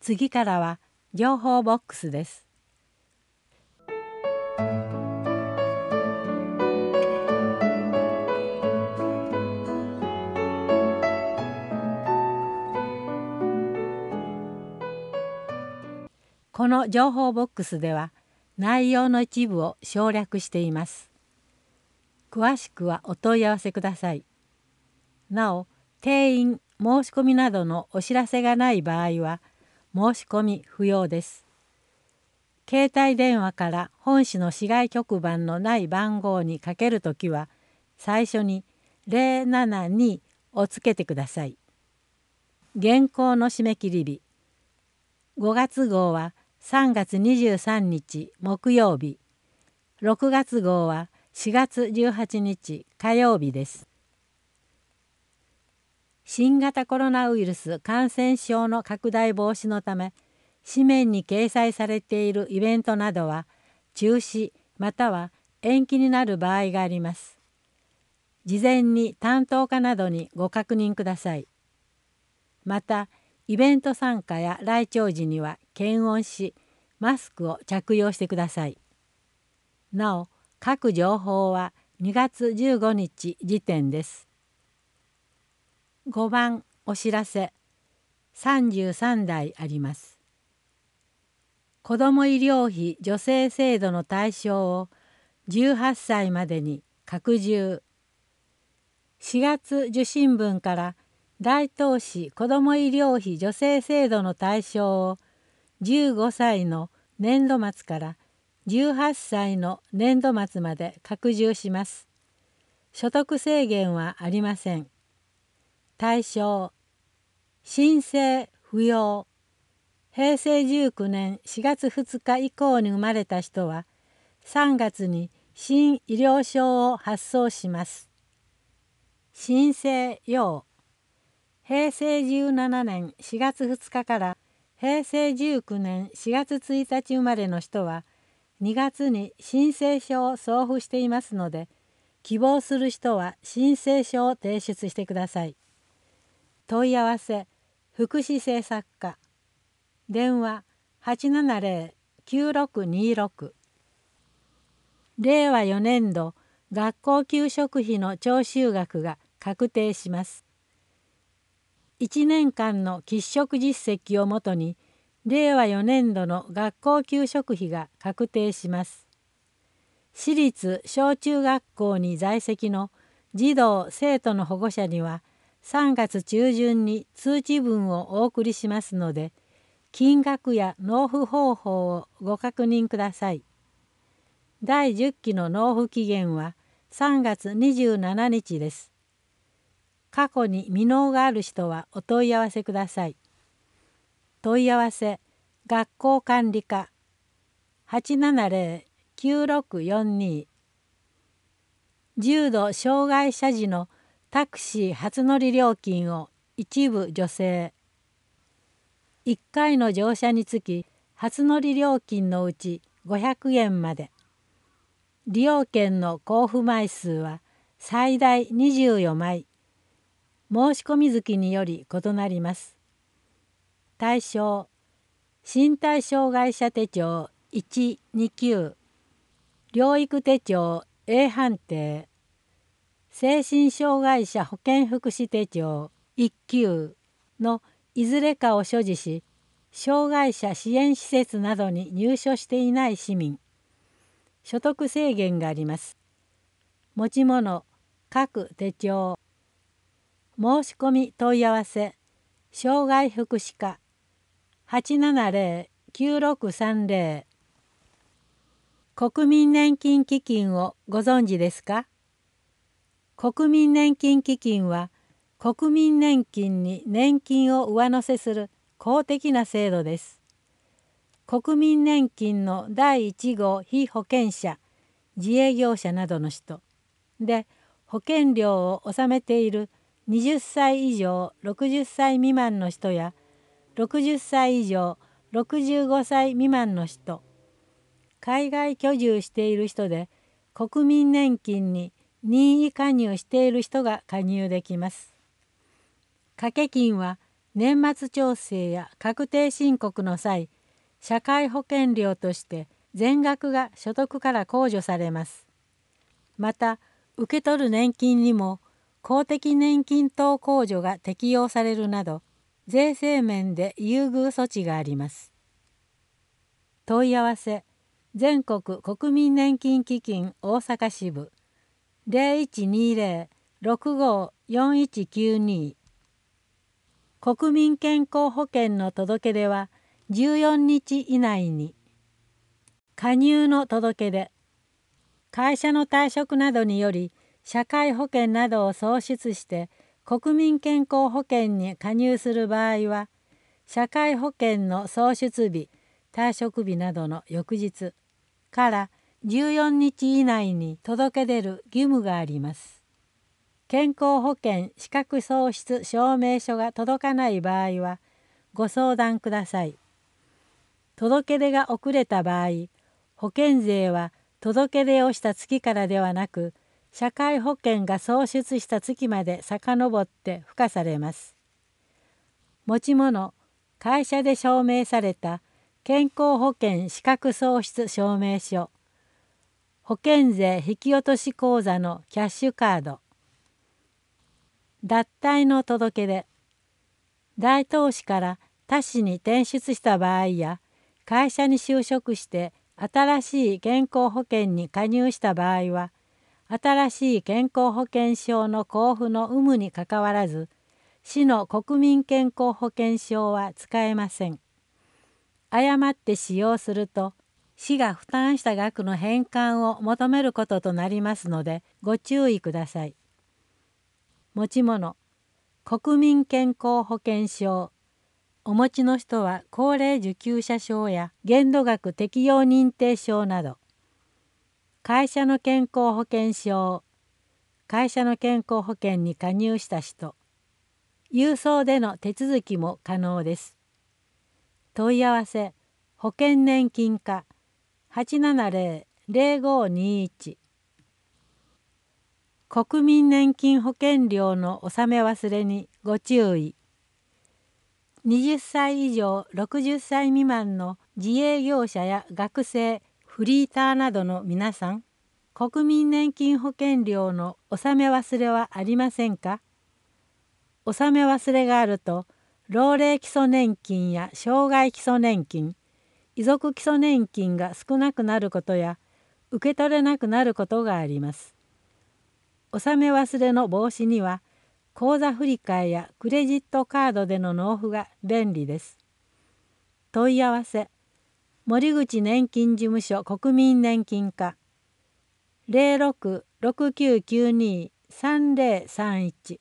次からは情報ボックスです。この情報ボックスでは内容の一部を省略しています。詳しくはお問い合わせください。なお、定員、申し込みなどのお知らせがない場合は申し込み不要です。携帯電話から本市の市外局番のない番号にかけるときは最初に072をつけてください。現行の締め切り日5月号は3月23日木曜日、6月号は4月18日火曜日です。新型コロナウイルス感染症の拡大防止のため、紙面に掲載されているイベントなどは中止または延期になる場合があります。事前に担当課などにご確認ください。また、イベント参加や来庁時には検温し、マスクを着用してください。なお、各情報は2月15日時点です。5番お知らせ33題あります。子ども医療費助成制度の対象を18歳までに拡充。4月受信分から大東市子ども医療費助成制度の対象を15歳の年度末から18歳の年度末まで拡充します。所得制限はありません。対象申請不要。平成19年4月2日以降に生まれた人は3月に新医療証を発送します。申請要。平成17年4月2日から平成19年4月1日生まれの人は2月に申請書を送付していますので、希望する人は申請書を提出してください。問い合わせ福祉政策課電話870-9626。令和4年度学校給食費の徴収額が確定します。1年間の喫食実績をもとに令和4年度の学校給食費が確定します。私立小中学校に在籍の児童生徒の保護者には3月中旬に通知文をお送りしますので、金額や納付方法をご確認ください。第10期の納付期限は3月27日です。過去に未納がある人はお問い合わせください。問い合わせ学校管理課870-9642。重度障害者時のタクシー初乗り料金を一部助成。1回の乗車につき初乗り料金のうち500円まで。利用券の交付枚数は最大24枚。申し込み月により異なります。対象身体障害者手帳1、2級、療育手帳 A 判定、精神障害者保健福祉手帳1級のいずれかを所持し、障害者支援施設などに入所していない市民。所得制限があります。持ち物各手帳。申し込み問い合わせ障害福祉課870-9630。国民年金基金をご存知ですか？国民年金基金は国民年金に年金を上乗せする公的な制度です。国民年金の第1号被保険者、自営業者などの人で保険料を納めている20歳以上60歳未満の人や60歳以上65歳未満の人、海外居住している人で国民年金に任意加入している人が加入できます。掛金は年末調整や確定申告の際、社会保険料として全額が所得から控除されます。また、受け取る年金にも公的年金等控除が適用されるなど、税制面で優遇措置があります。問い合わせ、全国国民年金基金大阪支部 0120-654192。国民健康保険の届け出は14日以内に。加入の届け出、会社の退職などにより社会保険などを創出して国民健康保険に加入する場合は、社会保険の創出日、退職日などの翌日から14日以内に届け出る義務があります。健康保険資格創出証明書が届かない場合はご相談ください。届け出が遅れた場合、保険税は届け出をした月からではなく、社会保険が創出した月まで遡って付加されます。持ち物、会社で証明された健康保険資格創出証明書、保険税引き落とし口座のキャッシュカード、脱退の届け出、大東市から他市に転出した場合や、会社に就職して新しい健康保険に加入した場合は、新しい健康保険証の交付の有無にかかわらず、市の国民健康保険証は使えません。誤って使用すると、市が負担した額の返還を求めることとなりますので、ご注意ください。持ち物、国民健康保険証。お持ちの人は高齢受給者証や限度額適用認定証など。会社の健康保険証。会社の健康保険に加入した人。郵送での手続きも可能です。問い合わせ、保険年金課 870-0521。国民年金保険料の納め忘れにご注意。20歳以上60歳未満の自営業者や学生、フリーターなどの皆さん、国民年金保険料の納め忘れはありませんか？納め忘れがあると、老齢基礎年金や障害基礎年金、遺族基礎年金が少なくなることや、受け取れなくなることがあります。納め忘れの防止には、口座振替やクレジットカードでの納付が便利です。問い合わせ、森口年金事務所国民年金課 06-6992-3031。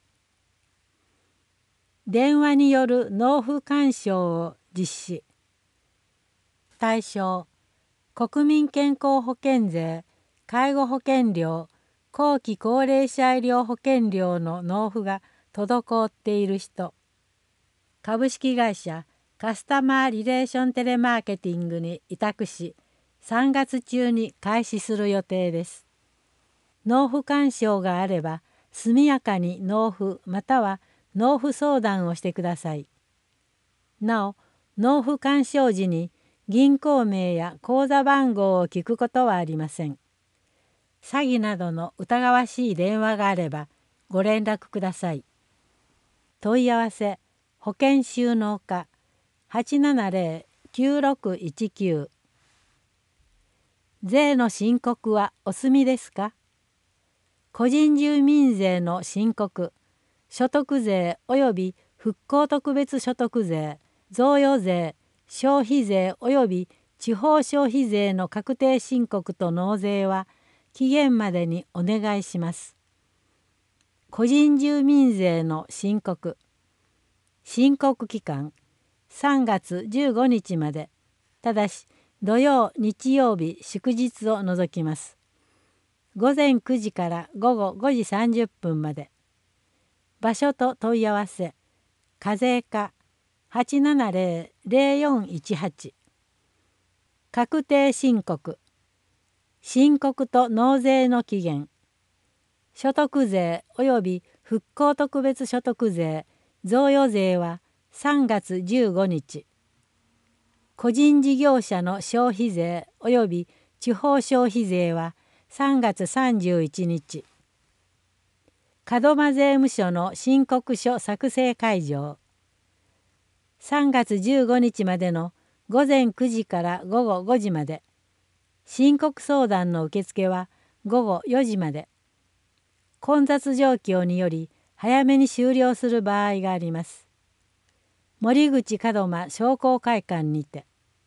電話による納付勧奨を実施。対象、国民健康保険税、介護保険料、後期高齢者医療保険料の納付が滞っている人。株式会社カスタマーリレーションテレマーケティングに委託し、3月中に開始する予定です。納付勧奨があれば、速やかに納付または納付相談をしてください。なお、納付勧奨時に銀行名や口座番号を聞くことはありません。詐欺などの疑わしい電話があればご連絡ください。問い合わせ、保険収納課 870-9619。税の申告はお済みですか？個人住民税の申告、所得税及び復興特別所得税、贈与税、消費税及び地方消費税の確定申告と納税は期限までにお願いします。個人住民税の申告。申告期間3月15日まで。ただし土曜、日曜日、祝日を除きます。午前9時から午後5時30分まで。場所と問い合わせ、課税課 870-0418。確定申告。申告と納税の期限。所得税及び復興特別所得税、贈与税は 3月15日。個人事業者の消費税及び地方消費税は3月31日。門真税務署の申告書作成会場。3月15日までの午前9時から午後5時まで。申告相談の受付は午後4時まで。混雑状況により早めに終了する場合があります。森口門真商工会館にて。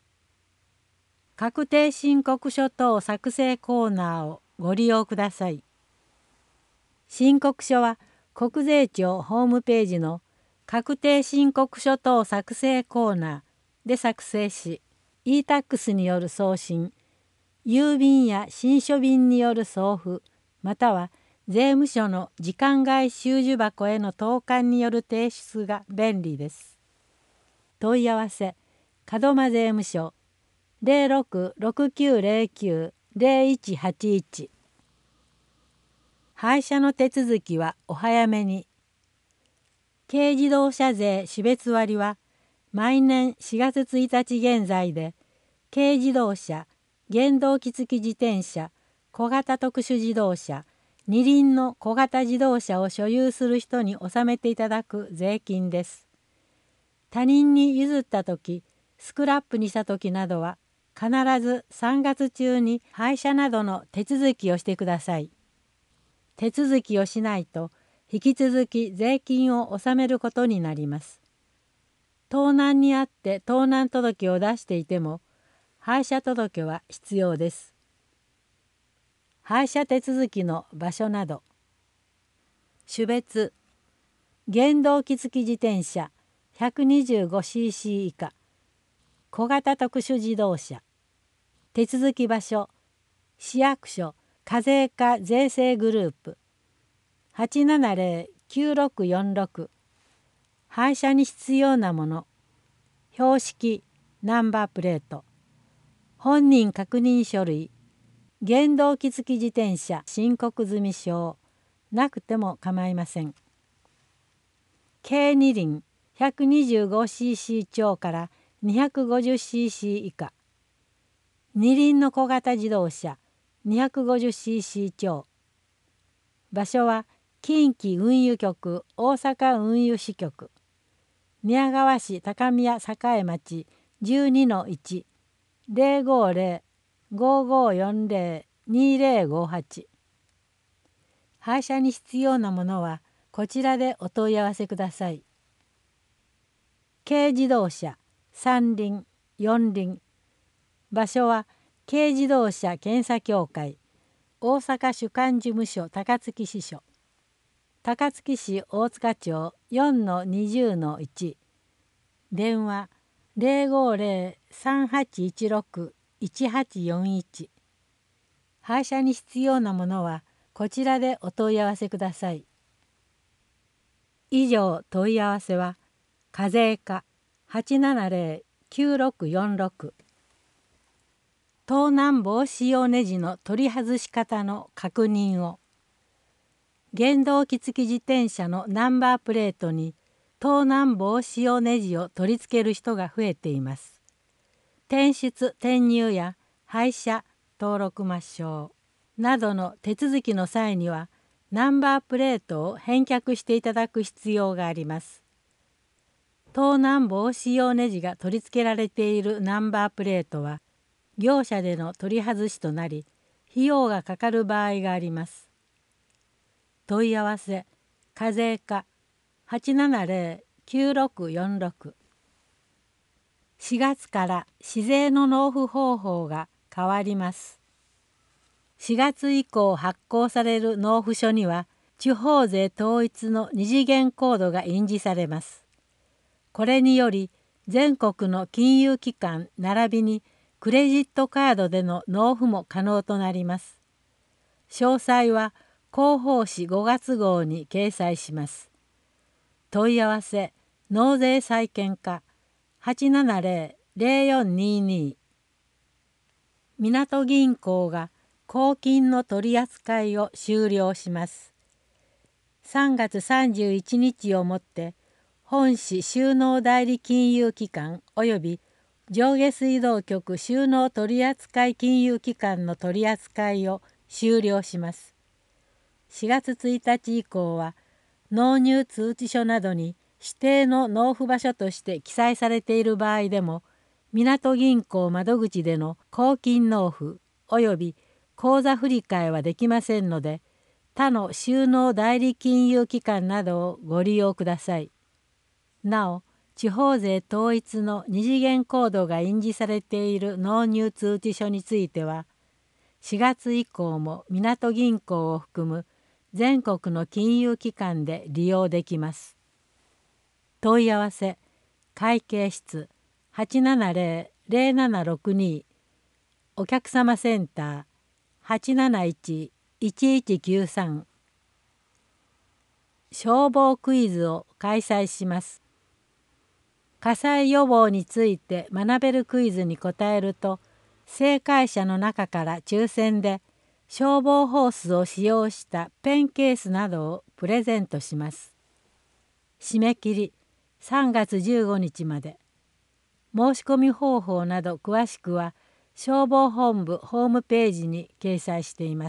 確定申告書等作成コーナーをご利用ください。申告書は国税庁ホームページの確定申告書等作成コーナーで作成し、e-tax による送信、郵便や信書便による送付、または税務署の時間外収受箱への投函による提出が便利です。問い合わせ、門真税務署 066909-0181。廃車の手続きはお早めに。軽自動車税種別割は毎年4月1日現在で、軽自動車、原動機付き自転車、小型特殊自動車、二輪の小型自動車を所有する人に納めていただく税金です。他人に譲ったとき、スクラップにしたときなどは、必ず3月中に廃車などの手続きをしてください。手続きをしないと、引き続き税金を納めることになります。盗難にあって盗難届を出していても、廃車届は必要です。廃車手続きの場所など。種別、原動機付き自転車 125cc 以下、小型特殊自動車。手続き場所、市役所課税課税制グループ 870-9646。廃車に必要なもの、標識、ナンバープレート、本人確認書類、原動機付き自転車申告済証、なくても構いません。軽二輪 125cc 超から 250cc 以下、二輪の小型自動車 250cc 超。場所は近畿運輸局大阪運輸支局、宮川市高宮栄町 12-1 050-5540-2058。廃車に必要なものはこちらでお問い合わせください。軽自動車三輪四輪。場所は軽自動車検査協会大阪主管事務所高槻支所、高槻市大塚町 4-20-1。電話050-3816-1841。廃車に必要なものはこちらでお問い合わせください。以上問い合わせは課税課 870-9646。盗難防止用ネジの取り外し方の確認を。原動機付き自転車のナンバープレートに盗難防止用ネジを取り付ける人が増えています。転出転入や廃車登録抹消などの手続きの際にはナンバープレートを返却していただく必要があります。盗難防止用ネジが取り付けられているナンバープレートは業者での取り外しとなり、費用がかかる場合があります。問い合わせ課税課 870-9646。4月から市税の納付方法が変わります。4月以降発行される納付書には地方税統一の二次元コードが印字されます。これにより全国の金融機関並びにクレジットカードでの納付も可能となります。詳細は広報誌5月号に掲載します。問い合わせ納税債権課 870-0422。港銀行が公金の取り扱いを終了します。3月31日をもって本市収納代理金融機関及び上下水道局収納取扱金融機関の取り扱いを終了します。4月1日以降は納入通知書などに指定の納付場所として記載されている場合でも、港銀行窓口での公金納付及び口座振替はできませんので、他の収納代理金融機関などをご利用ください。なお、地方税統一の二次元コードが印字されている納入通知書については、4月以降も港銀行を含む全国の金融機関で利用できます。問い合わせ会計室 870-0762 お客様センター 871-1193 消防クイズを開催します。火災予防について学べるクイズに答えると、正解者の中から抽選で消防ホースを使用したペンケースなどをプレゼントします。締め切り3月15日まで。申し込み方法など詳しくは消防本部ホームページに掲載しています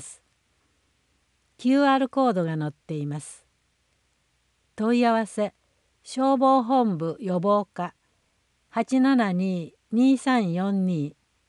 。QR コードが載っています。問い合わせ消防本部予防課 872-2342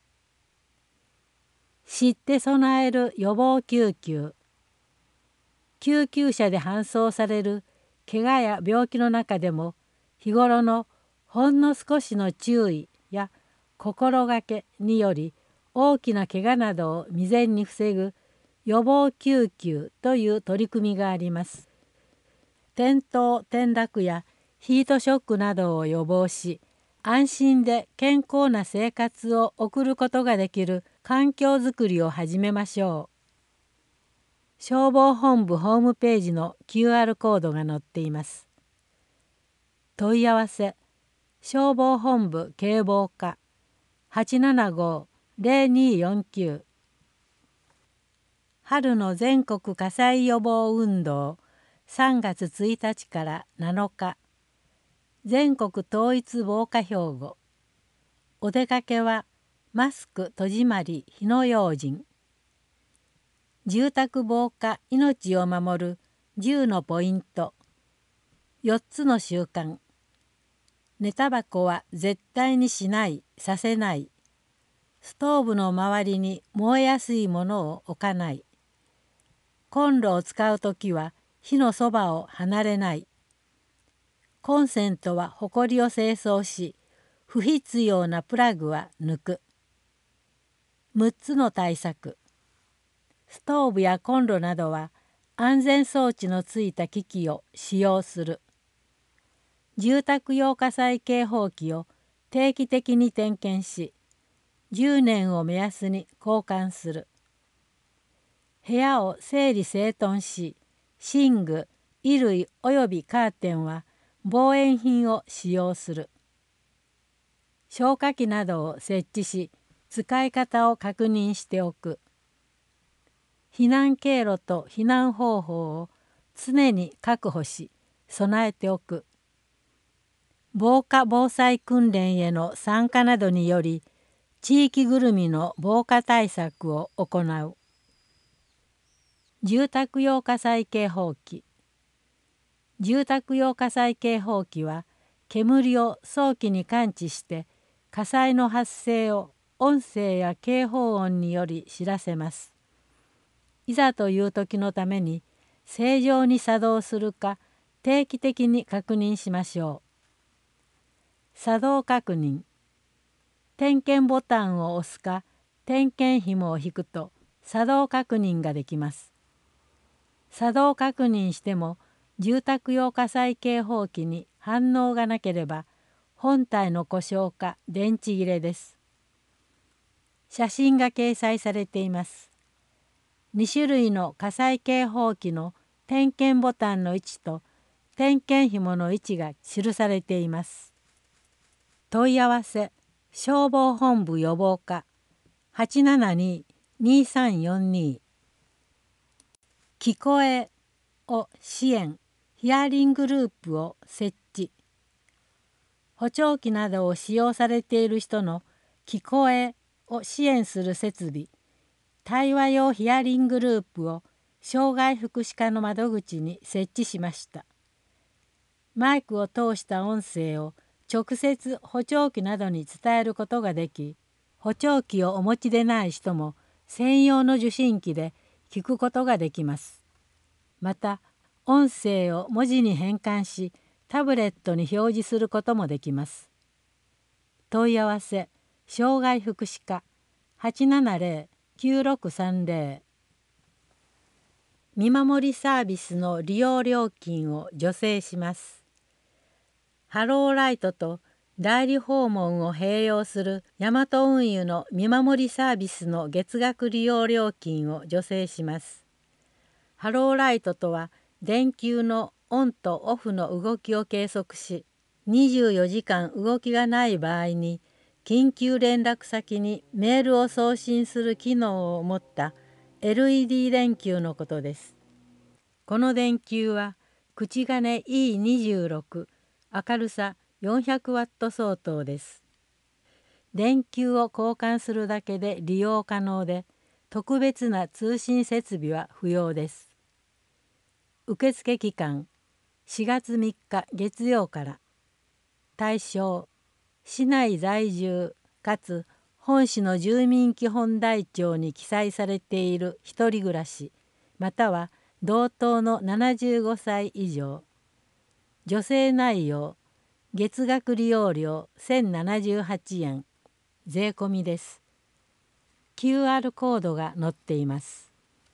知って備える予防救急。救急車で搬送される怪我や病気の中でも、日頃のほんの少しの注意や心がけにより大きな怪我などを未然に防ぐ予防救急という取り組みがあります。転倒・転落やヒートショックなどを予防し、安心で健康な生活を送ることができる環境づくりを始めましょう。消防本部ホームページの QR コードが載っています。問い合わせ消防本部警防課 875-0249 春の全国火災予防運動3月1日から7日、全国統一防火標語。お出かけはマスク戸締まり火の用心。住宅防火命を守る10のポイント。4つの習慣。寝タバコは絶対にしない、させない。ストーブの周りに燃えやすいものを置かない。コンロを使うときは火のそばを離れない。コンセントはほこりを清掃し、不必要なプラグは抜く。6つの対策。ストーブやコンロなどは安全装置のついた機器を使用する。住宅用火災警報器を定期的に点検し、10年を目安に交換する。部屋を整理整頓し、寝具、衣類およびカーテンは防煙品を使用する。消火器などを設置し、使い方を確認しておく。避難経路と避難方法を常に確保し、備えておく。防火防災訓練への参加などにより、地域ぐるみの防火対策を行う。住宅用火災警報器。住宅用火災警報器は、煙を早期に感知して火災の発生を音声や警報音により知らせます。いざという時のために正常に作動するか定期的に確認しましょう。作動確認。点検ボタンを押すか点検紐を引くと作動確認ができます。作動確認しても住宅用火災警報器に反応がなければ本体の故障か電池切れです。写真が掲載されています。2種類の火災警報器の点検ボタンの位置と点検紐の位置が記されています。問い合わせ消防本部予防課 872-2342 聞こえを支援ヒアリングループを設置。 補聴器などを使用されている人の聞こえを支援する設備、対話用ヒアリングループを障害福祉課の窓口に設置しました。マイクを通した音声を直接補聴器などに伝えることができ、補聴器をお持ちでない人も専用の受信機で聞くことができます。また、音声を文字に変換し、タブレットに表示することもできます。問い合わせ、障害福祉課 870-9630。見守りサービスの利用料金を助成します。ハローライトと代理訪問を併用するヤマト運輸の見守りサービスの月額利用料金を助成します。ハローライトとは電球のオンとオフの動きを計測し、24時間動きがない場合に緊急連絡先にメールを送信する機能を持った LED 電球のことです。この電球は口金 E26、明るさ400ワット相当です。電球を交換するだけで利用可能で、特別な通信設備は不要です。受付期間4月3日月曜から。対象市内在住かつ本市の住民基本台帳に記載されている一人暮らしまたは同等の75歳以上。助成内容月額利用料1078円税込みです。 QR コードが載っています。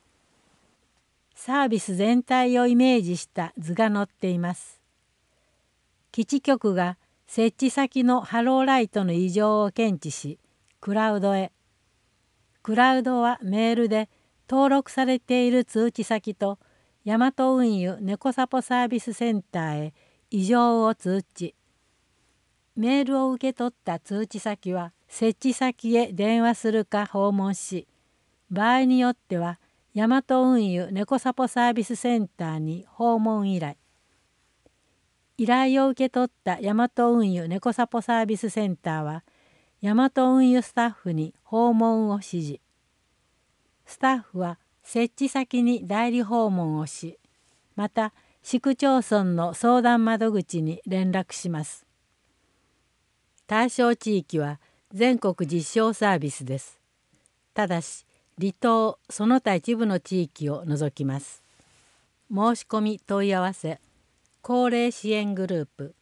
サービス全体をイメージした図が載っています。基地局が設置先のハローライトの異常を検知しクラウドへ。クラウドはメールで登録されている通知先とヤマト運輸猫サポサービスセンターへ異常を通知。メールを受け取った通知先は設置先へ電話するか訪問し、場合によってはヤマト運輸猫サポサービスセンターに訪問依頼。依頼を受け取ったヤマト運輸猫サポサービスセンターはヤマト運輸スタッフに訪問を指示。スタッフは設置先に代理訪問をし、また市区町村の相談窓口に連絡します。対象地域は全国実証サービスです。ただし離島その他一部の地域を除きます。申し込み問い合わせ高齢支援グループ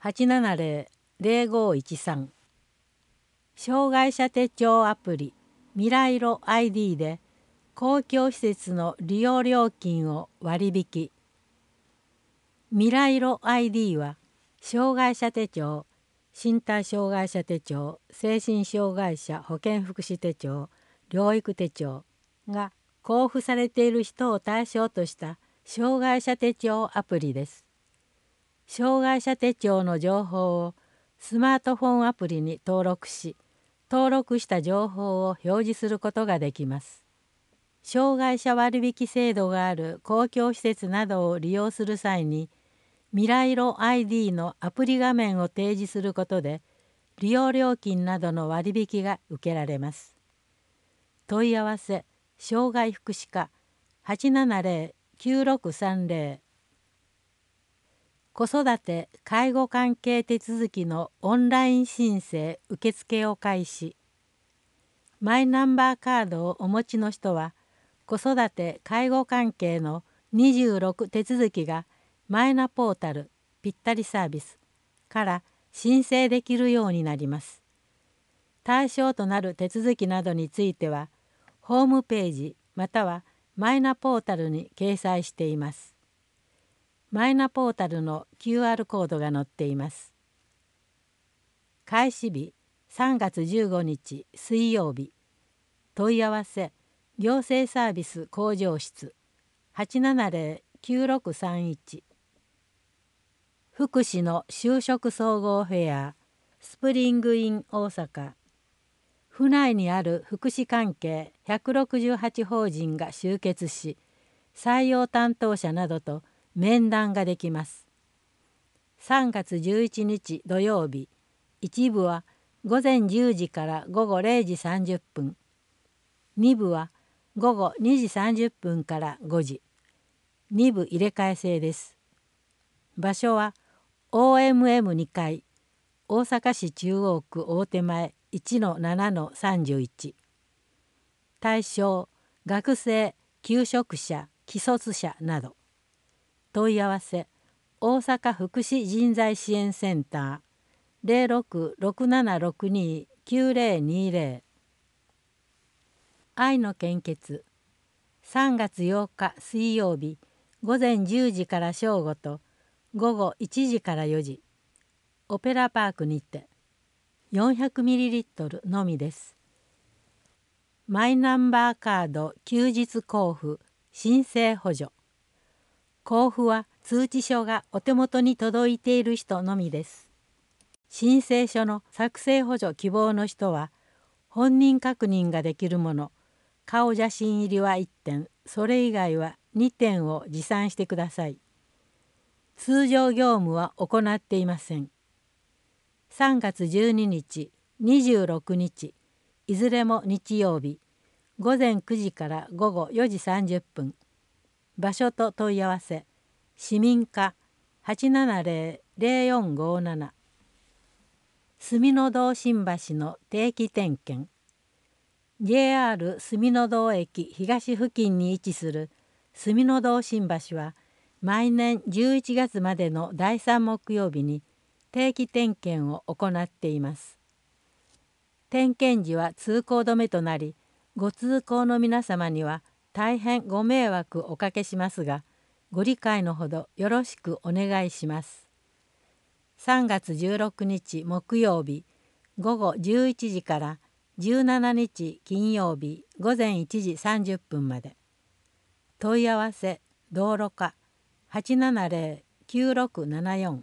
870-0513。 障害者手帳アプリ未来路 ID で公共施設の利用料金を割引。未来路 ID は障害者手帳、身体障害者手帳、精神障害者保健福祉手帳、療育手帳が交付されている人を対象とした障害者手帳アプリです。障害者手帳の情報をスマートフォンアプリに登録し、登録した情報を表示することができます。障害者割引制度がある公共施設などを利用する際に、未来路 ID のアプリ画面を提示することで、利用料金などの割引が受けられます。問い合わせ障害福祉課 870-9630。子育て・介護関係手続きのオンライン申請受付を開始。マイナンバーカードをお持ちの人は、子育て・介護関係の26手続きがマイナポータルぴったりサービスから申請できるようになります。対象となる手続きなどについては、ホームページまたはマイナポータルに掲載しています。マイナポータルの QR コードが載っています。開始日3月15日水曜日。問い合わせ行政サービス向上室 870-9631。福祉の就職総合フェアスプリングイン大阪。府内にある福祉関係168法人が集結し、採用担当者などと面談ができます。 3月11日土曜日、1部は午前10時から午後0時30分、2部は午後2時30分から5時、2部入れ替え制です。場所は OMM2 階、大阪市中央区大手前 1-7-31。対象、学生、求職者、既卒者など。問い合わせ、大阪福祉人材支援センター 0667629020。愛の献血、3月8日水曜日、午前10時から正午と午後1時から4時、オペラパークにて 400ml のみです。マイナンバーカード休日交付申請補助。交付は通知書がお手元に届いている人のみです。申請書の作成補助希望の人は、本人確認ができるもの、顔写真入りは1点、それ以外は2点を持参してください。通常業務は行っていません。3月12日、26日、いずれも日曜日、午前9時から午後4時30分。場所と問い合わせ、市民課 870-0457。住の堂新橋の定期点検。JR 住の堂駅東付近に位置する住の堂新橋は、毎年11月までの第3木曜日に定期点検を行っています。点検時は通行止めとなり、ご通行の皆様には大変ご迷惑おかけしますが、ご理解のほどよろしくお願いします。3月16日木曜日午後11時から17日金曜日午前1時30分まで。問い合わせ道路課 870-9674。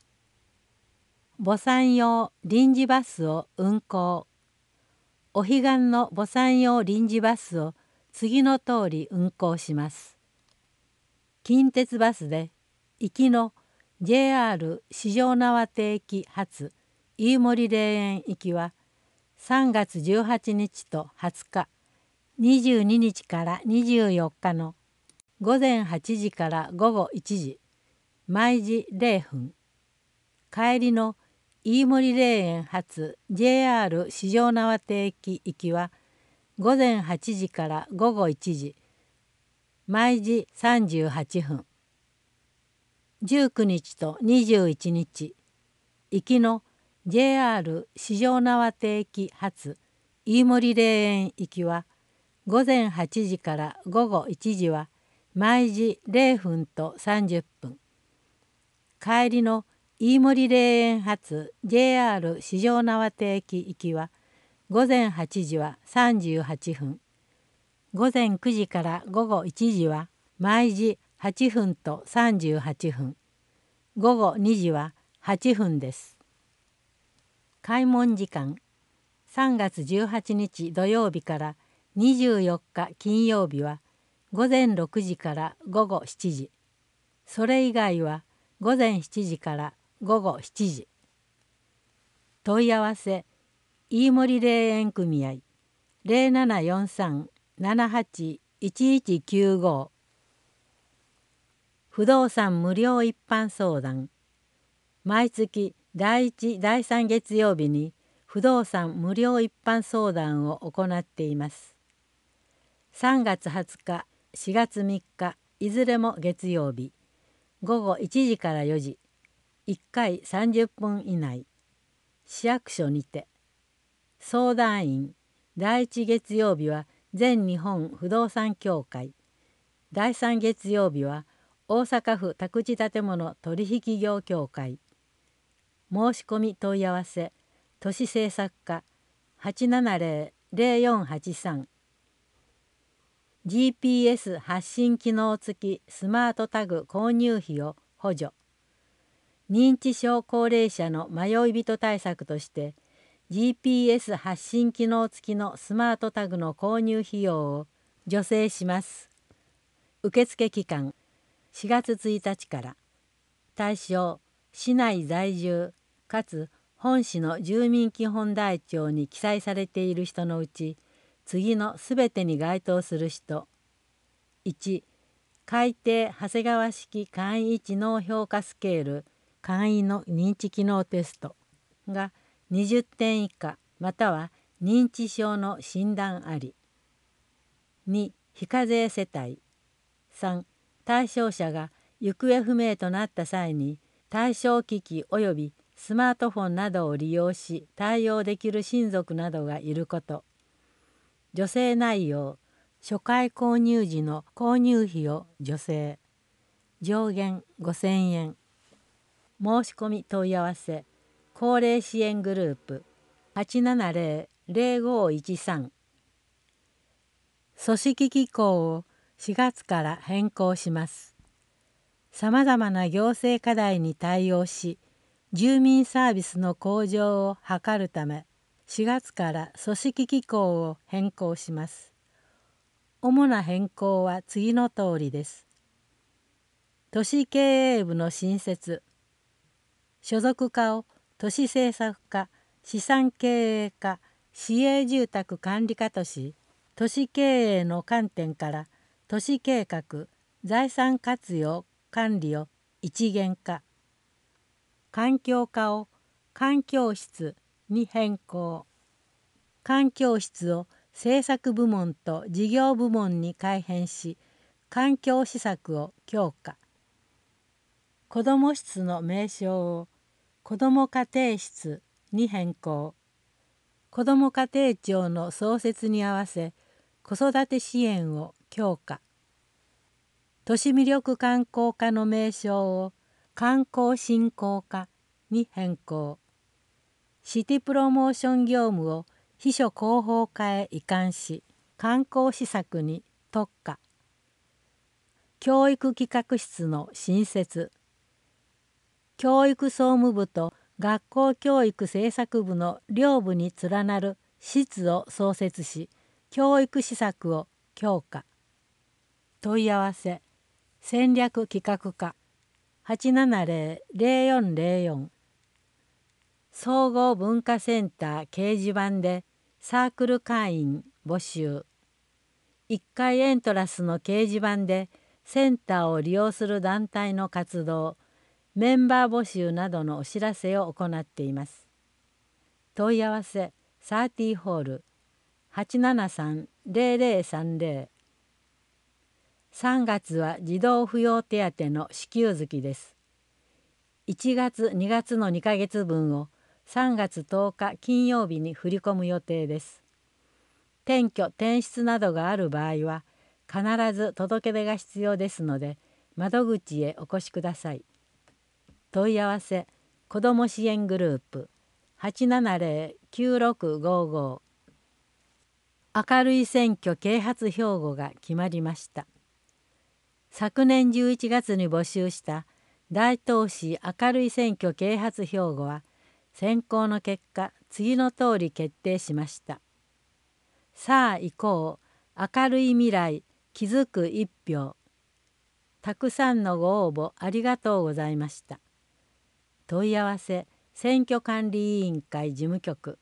墓参用臨時バスを運行。お彼岸の墓参用臨時バスを次の通り運行します。近鉄バスで行きの JR 四条畷駅発飯森霊園行きは3月18日と20日、22日から24日の午前8時から午後1時、毎時0分。帰りの飯森霊園発 JR 四条畷駅行きは午前8時から午後1時、毎時38分。19日と21日、行きの JR 四条畷駅発飯森霊園行きは午前8時から午後1時は毎時0分と30分。帰りの飯森霊園発 JR 四条畷駅行きは午前8時は38分。午前9時から午後1時は毎時8分と38分。午後2時は8分です。開門時間、3月18日土曜日から24日金曜日は午前6時から午後7時。それ以外は午前7時から午後7時。問い合わせ、飯森霊園組合 0743-781195。不動産無料一般相談。毎月第1第3月曜日に不動産無料一般相談を行っています。3月20日、4月3日、いずれも月曜日、午後1時から4時、1回30分以内。市役所にて。相談員、第1月曜日は全日本不動産協会。第3月曜日は大阪府宅地建物取引業協会。申し込み問い合わせ、都市政策課 870-0483。GPS 発信機能付きスマートタグ購入費を補助。認知症高齢者の迷い人対策として GPS 発信機能付きのスマートタグの購入費用を助成します。受付期間4月1日から。対象市内在住かつ本市の住民基本台帳に記載されている人のうち次のすべてに該当する人。1、改訂長谷川式簡易知能評価スケール簡易の認知機能テストが20点以下または認知症の診断あり。2、非課税世帯。3、対象者が行方不明となった際に対象機器及びスマートフォンなどを利用し対応できる親族などがいること。助成内容、初回購入時の購入費を助成。上限5000円。申し込み問い合わせ、高齢支援グループ 870-0513。組織機構を4月から変更します。さまざまな行政課題に対応し、住民サービスの向上を図るため、4月から組織機構を変更します。主な変更は次のとおりです。都市経営部の新設、所属課を都市政策課、資産経営課、市営住宅管理課とし、都市経営の観点から都市計画、財産活用、管理を一元化。環境課を環境室に変更。環境室を政策部門と事業部門に改編し、環境施策を強化。子ども室の名称を子ども家庭室に変更。子ども家庭庁の創設に合わせ子育て支援を強化。都市魅力観光課の名称を観光振興課に変更。シティプロモーション業務を秘書広報課へ移管し、観光施策に特化。教育企画室の新設。教育総務部と学校教育政策部の両部に連なる室を創設し、教育施策を強化。問い合わせ、戦略企画課 870-0404。総合文化センター掲示板でサークル会員募集。1階エントラスの掲示板でセンターを利用する団体の活動、メンバー募集などのお知らせを行っています。問い合わせ30ホール 873-0030。3月は児童扶養手当の支給月です。1月2月の2ヶ月分を3月10日金曜日に振り込む予定です。転居・転出などがある場合は必ず届け出が必要ですので窓口へお越しください。問い合わせ子ども支援グループ 870-9655。明るい選挙啓発標語が決まりました。昨年11月に募集した大東市明るい選挙啓発標語は選考の結果次の通り決定しました。さあ行こう、明るい未来、気づく一票。たくさんのご応募ありがとうございました。問い合わせ選挙管理委員会事務局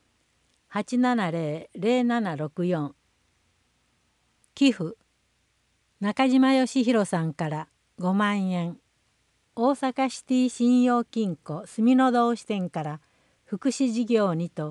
870-0764。寄付中島義弘さんから5万円。大阪シティ信用金庫住の堂支店から福祉事業にと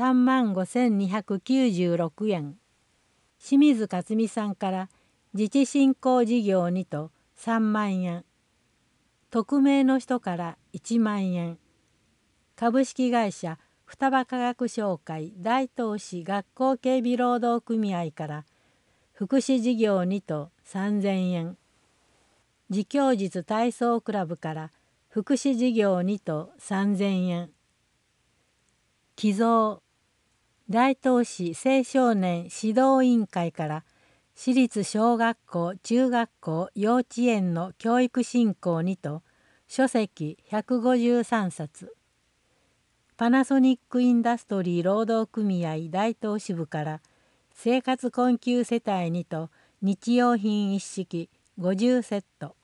35,296円。清水克美さんから自治振興事業にと3万円。匿名の人から1万円。株式会社双葉化学商会大東市学校警備労働組合から福祉事業にと3000円。自供実体操クラブから福祉事業にと3000円。寄贈大東市青少年指導委員会から私立小学校中学校幼稚園の教育振興にと書籍153冊。パナソニックインダストリー労働組合大東支部から生活困窮世帯にと日用品一式50セット。